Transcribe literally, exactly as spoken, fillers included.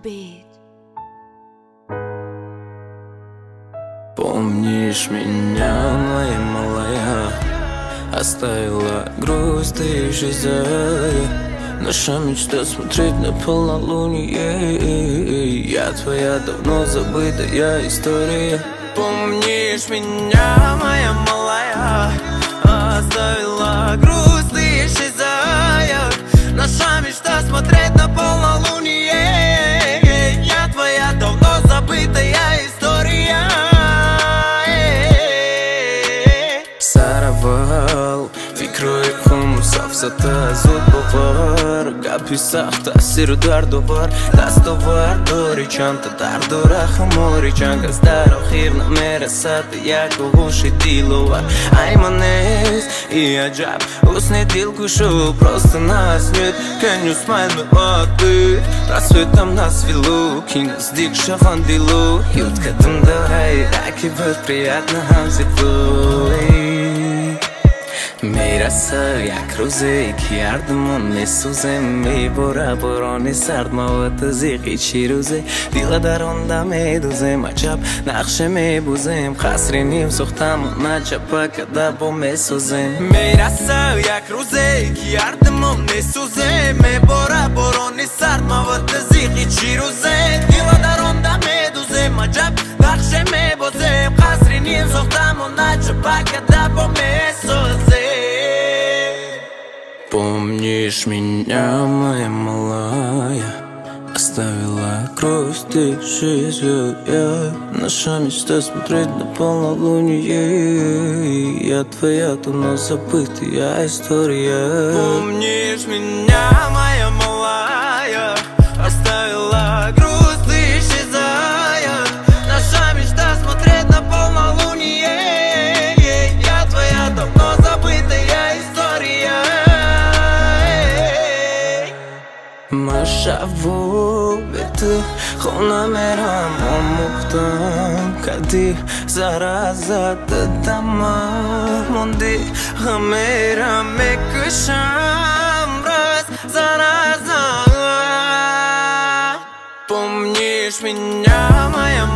beat. Помнишь меня, моя малая? Оставила грусть, ты исчезая. Наша мечта смотреть на полнолуние. Я твоя давно забытая история. Помнишь меня, моя малая? Оставила грусть, ты исчезая. Наша мечта смотреть на полнолуние. Я твоя давно забытая история. Саравал fikroy xum safsata zud bovar gapi saxta siru dardovar dastovar dori chanta dardora khamori changas dar akhir na merasat yak ughushi dilovar aymanes и ajab usne dil kushu просто нас нет can you smile me отты рассветом нас велу кинас дик шафандилу ют кадам давай раки будет приятно хамзитлу میرسه یک روزی که یردمون میسوزه میبره باران سرد مواد زیقی چی روزه دیل درونده میدوزیم عجب نقشه میبوزیم خسرینیم سختمون نجبه کده با میسوزیم میرسه یک روزی که یردمون میسوزه میبره باران سرد مواد زیقی چی روزه دیل درونده میدوزیم عجب نقشه میبوزیم خسرینیم سختمون نجبه کده با میسوزیم. Помнишь меня, моя малая? Оставила грусть, ты исчезла. Наша мечта смотреть на полнолуние. Я твоя давно забытая история. Помнишь меня, моя малая? Оставила грусть, ты исчезая. Наша мечта смотреть на полнолуние. Я твоя давно забытая история. شبو به تو خونه میرم آموختم کدی زره زد دمم موندی خمیرم میکشم راز زره زد Помнишь меня, моя